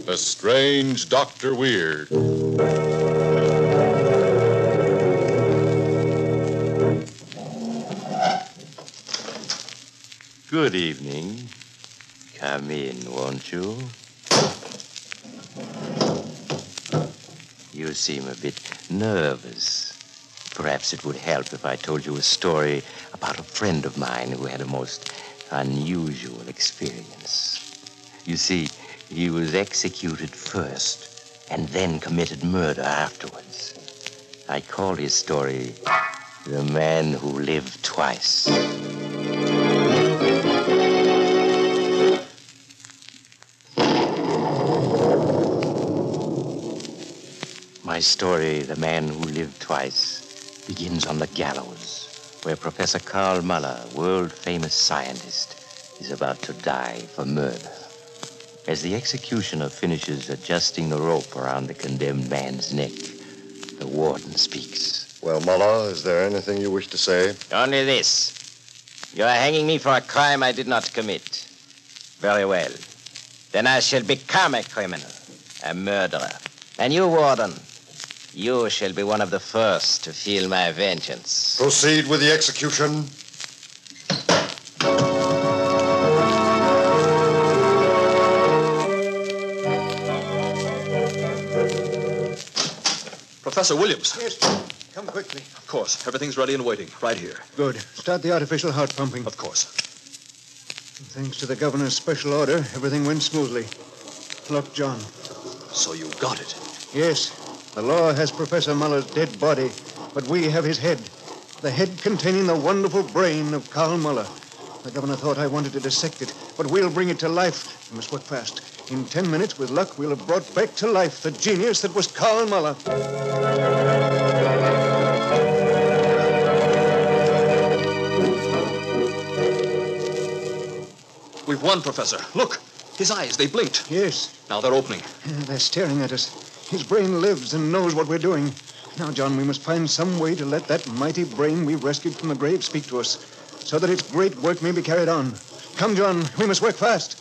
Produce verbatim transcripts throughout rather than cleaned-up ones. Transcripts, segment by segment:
The Strange Doctor Weird. Good evening. Come in, won't you? You seem a bit nervous. Perhaps it would help if I told you a story about a friend of mine who had a most unusual experience. You see, he was executed first and then committed murder afterwards. I call his story The Man Who Lived Twice. My story, The Man Who Lived Twice, begins on the gallows, where Professor Karl Muller, world-famous scientist, is about to die for murder. As the executioner finishes adjusting the rope around the condemned man's neck, the warden speaks. Well, Muller, is there anything you wish to say? Only this. You are hanging me for a crime I did not commit. Very well. Then I shall become a criminal, a murderer. And you, warden, you shall be one of the first to feel my vengeance. Proceed with the execution. Professor Williams. Yes, come quickly. Of course. Everything's ready and waiting. Right here. Good. Start the artificial heart pumping. Of course. Thanks to the governor's special order, everything went smoothly. Look, John. So you got it. Yes. The law has Professor Muller's dead body, but we have his head. The head containing the wonderful brain of Karl Muller. The governor thought I wanted to dissect it, but we'll bring it to life. We must work fast. In ten minutes, with luck, we'll have brought back to life the genius that was Karl Muller. We've won, Professor. Look. His eyes, they blinked. Yes. Now they're opening. Yeah, they're staring at us. His brain lives and knows what we're doing. Now, John, we must find some way to let that mighty brain we rescued from the grave speak to us, so that its great work may be carried on. Come, John, we must work fast.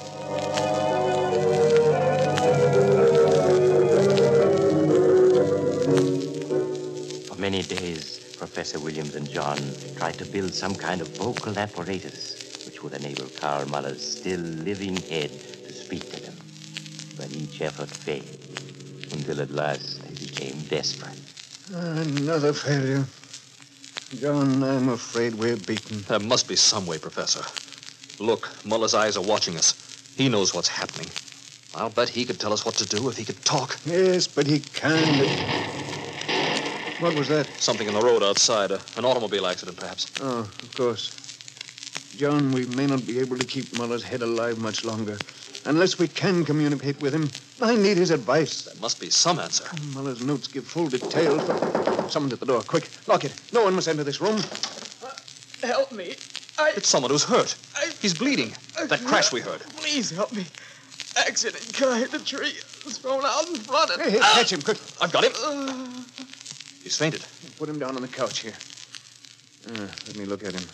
For many days, Professor Williams and John tried to build some kind of vocal apparatus which would enable Karl Muller's still living head to speak to them. But each effort failed, until at last they became desperate. Another failure. John, I'm afraid we're beaten. There must be some way, Professor. Look, Muller's eyes are watching us. He knows what's happening. I'll bet he could tell us what to do if he could talk. Yes, but he can't. What was that? Something in the road outside. Uh, an automobile accident, perhaps. Oh, of course. John, we may not be able to keep Muller's head alive much longer. Unless we can communicate with him. I need his advice. There must be some answer. Muller's notes give full details. But... Someone's at the door. Quick, lock it. No one must enter this room. Uh, help me. I... It's someone who's hurt. I... He's bleeding. I... That crash we heard. Please help me. Accident car hit the tree. Was thrown out in front of... Hey, hey, catch him, quick. I've got him. Uh... He's fainted. Put him down on the couch here. Uh, let me look at him.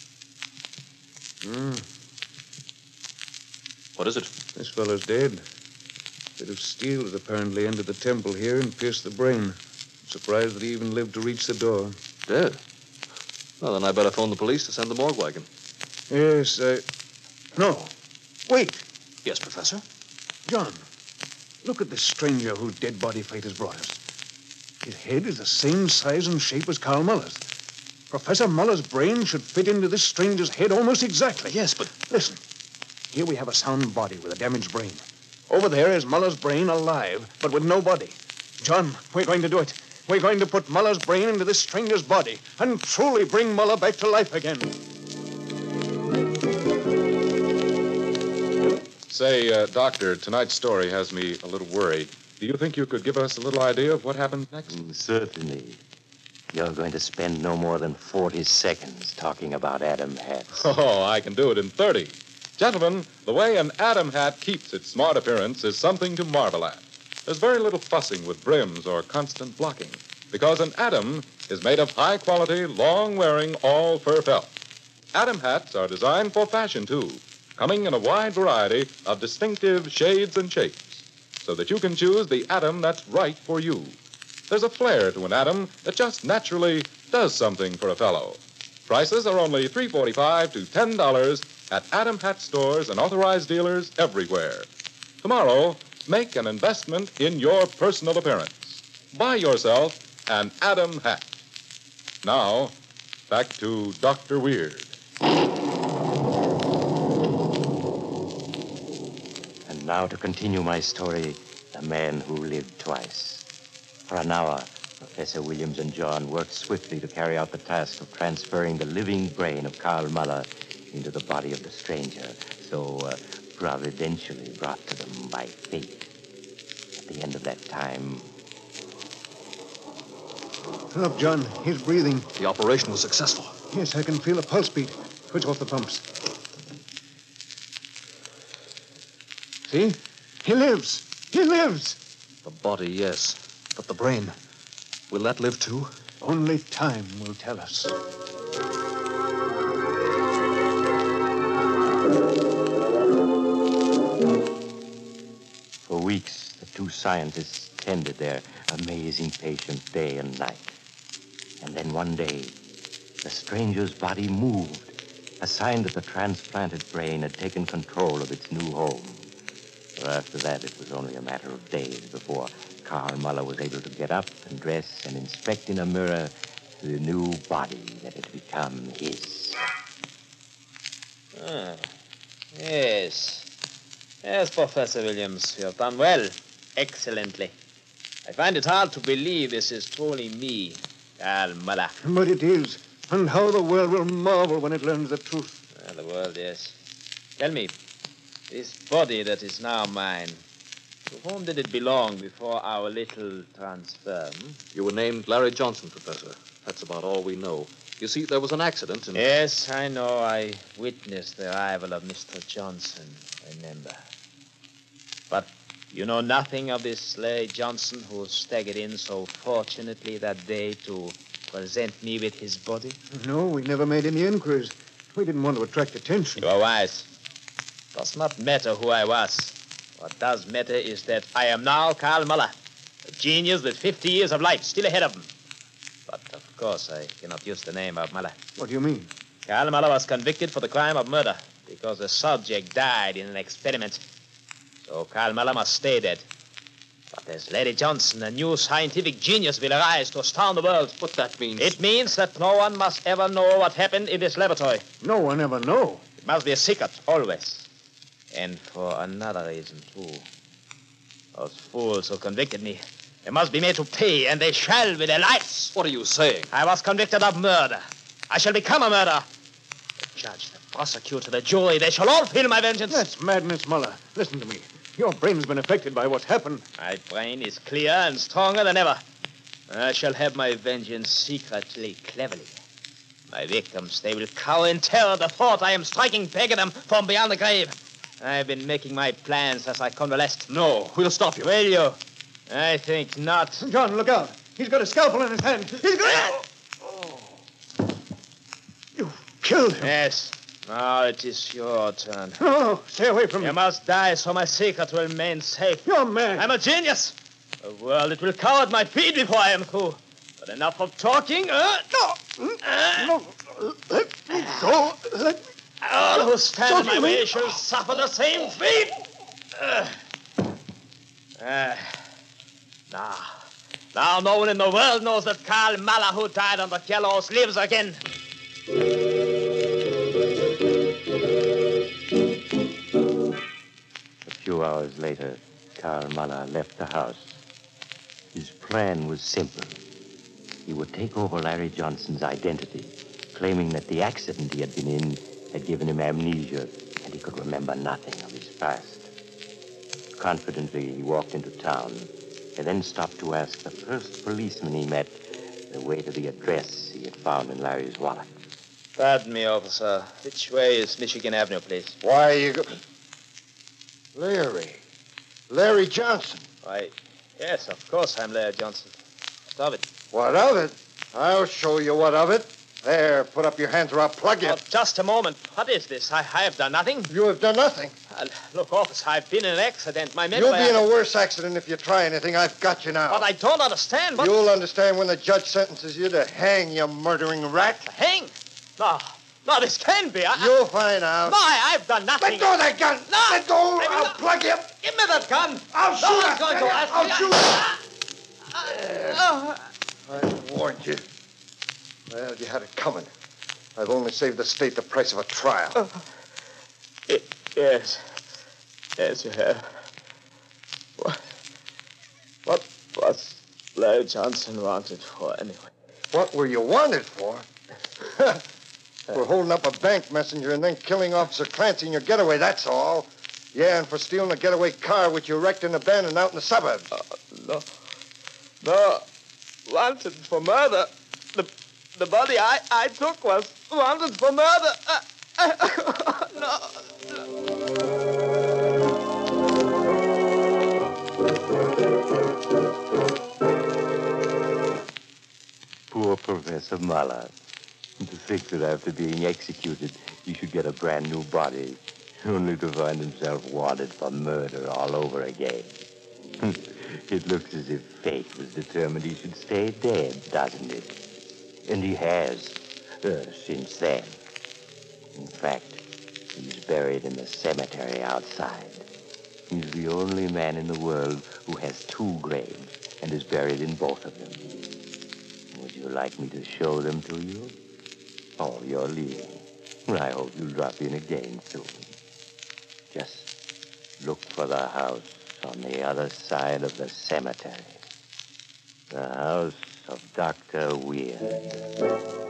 Hmm. What is it? This fellow's dead. A bit of steel has apparently entered the temple here and pierced the brain. I'm surprised that he even lived to reach the door. Dead? Well, then I better phone the police to send the morgue wagon. Yes, I... No. Wait. Yes, Professor? John, look at this stranger whose dead body fate has brought us. His head is the same size and shape as Karl Muller's. Professor Muller's brain should fit into this stranger's head almost exactly. Yes, but... Listen. Here we have a sound body with a damaged brain. Over there is Muller's brain alive, but with no body. John, we're going to do it. We're going to put Muller's brain into this stranger's body and truly bring Muller back to life again. Say, uh, Doctor, tonight's story has me a little worried. Do you think you could give us a little idea of what happened next? Mm, certainly. You're going to spend no more than forty seconds talking about Adam hats. Oh, I can do it in thirty. Gentlemen, the way an Adam hat keeps its smart appearance is something to marvel at. There's very little fussing with brims or constant blocking, because an Adam is made of high-quality, long-wearing, all-fur felt. Adam hats are designed for fashion, too, coming in a wide variety of distinctive shades and shapes. so that you can choose the Atom that's right for you. There's a flair to an Atom that just naturally does something for a fellow. Prices are only three dollars and forty-five cents to ten dollars at Atom Hat stores and authorized dealers everywhere. Tomorrow, make an investment in your personal appearance. Buy yourself an Atom Hat. Now, back to Doctor Weird. And now to continue my story, The Man Who Lived Twice. For an hour, Professor Williams and John worked swiftly to carry out the task of transferring the living brain of Karl Muller into the body of the stranger, so uh, providentially brought to them by fate. At the end of that time... Look, John, he's breathing. The operation was successful. Yes, I can feel a pulse beat. Switch off the pumps. See? He lives. He lives. The body, yes. But the brain, will that live too? Only time will tell us. For weeks, the two scientists tended their amazing patient day and night. And then one day, the stranger's body moved, a sign that the transplanted brain had taken control of its new home. For after that, it was only a matter of days before Karl Muller was able to get up and dress and inspect in a mirror the new body that had become his. Ah, yes. Yes, Professor Williams, you have done well. Excellently. I find it hard to believe this is truly me, Karl Muller. But it is. And how the world will marvel when it learns the truth. Well, the world, yes. Tell me, this body that is now mine, to whom did it belong before our little transfer? Hmm? You were named Larry Johnson, Professor. That's about all we know. You see, there was an accident and... Yes, I know. I witnessed the arrival of Mister Johnson, remember. But you know nothing of this Larry Johnson who staggered in so fortunately that day to present me with his body? No, we never made any inquiries. We didn't want to attract attention. You are wise. It does not matter who I was. What does matter is that I am now Karl Muller, a genius with fifty years of life still ahead of him. But, of course, I cannot use the name of Muller. What do you mean? Karl Muller was convicted for the crime of murder because the subject died in an experiment. So Karl Muller must stay dead. But as Larry Johnson, a new scientific genius, will arise to astound the world. What that means... It means that no one must ever know what happened in this laboratory. No one ever know. It must be a secret, always. And for another reason, too. Those fools who convicted me, they must be made to pay, and they shall with their lives. What are you saying? I was convicted of murder. I shall become a murderer. The judge, the prosecutor, the jury, they shall all feel my vengeance. That's madness, Muller. Listen to me. Your brain's been affected by what's happened. My brain is clear and stronger than ever. I shall have my vengeance secretly, cleverly. My victims, they will cower in terror at the thought I am striking back at them from beyond the grave. I've been making my plans as I convalesced. No, we'll stop you. Will you? I think not. John, look out. He's got a scalpel in his hand. He's got... Oh. You killed him. Yes. Now it is your turn. No, stay away from me. You must die so my secret will remain safe. You're mad. I'm a genius. The world, it will cower at my feet before I am through. But enough of talking. Uh, No. Uh, no. Let me go. Let me... All who stand Don't in my you way mean- shall suffer the same fate. Uh, uh, now, now no one in the world knows that Karl Muller, who died on the gallows, lives again. A few hours later, Karl Muller left the house. His plan was simple. He would take over Larry Johnson's identity, claiming that the accident he had been in had given him amnesia and he could remember nothing of his past. Confidently, he walked into town and then stopped to ask the first policeman he met the way to the address he had found in Larry's wallet. Pardon me, officer. Which way is Michigan Avenue, please? Why you go... Larry. Larry Johnson. Why, yes, of course I'm Larry Johnson. Stop it. What of it? I'll show you what of it. There, put up your hands or I'll plug you. Oh, just a moment. What is this? I, I have done nothing. You have done nothing. Uh, look, officer, I've been in an accident. My memory... You'll be in a worse accident if you try anything. I've got you now. But I don't understand. What... You'll understand when the judge sentences you to hang, you murdering rat. Hang? No. No, this can't be. I... You'll find out. No, I, I've done nothing. Let go of that gun. No. Let go. Maybe I'll not. plug you. Give me that gun. I'll shoot. No I one's going to tell you. ask I'll me. shoot. Uh, I warned you. Well, you had it coming. I've only saved the state the price of a trial. uh, y- yes. Yes, you have. What, what was Larry Johnson wanted for, anyway? What were you wanted for? For holding up a bank messenger and then killing Officer Clancy in your getaway, that's all. Yeah, and for stealing a getaway car which you wrecked and abandoned out in the suburbs. Uh, no. No. Wanted for murder. The the body I, I took was wanted for murder. Uh, uh, no. Poor Professor Muller. To think that after being executed, he should get a brand new body, only to find himself wanted for murder all over again. It looks as if fate was determined he should stay dead, doesn't it? And he has, uh, since then. In fact, he's buried in the cemetery outside. He's the only man in the world who has two graves and is buried in both of them. Would you like me to show them to you? Oh, you're leaving. I hope you'll drop in again soon. Just look for the house on the other side of the cemetery. The house of Doctor Weir.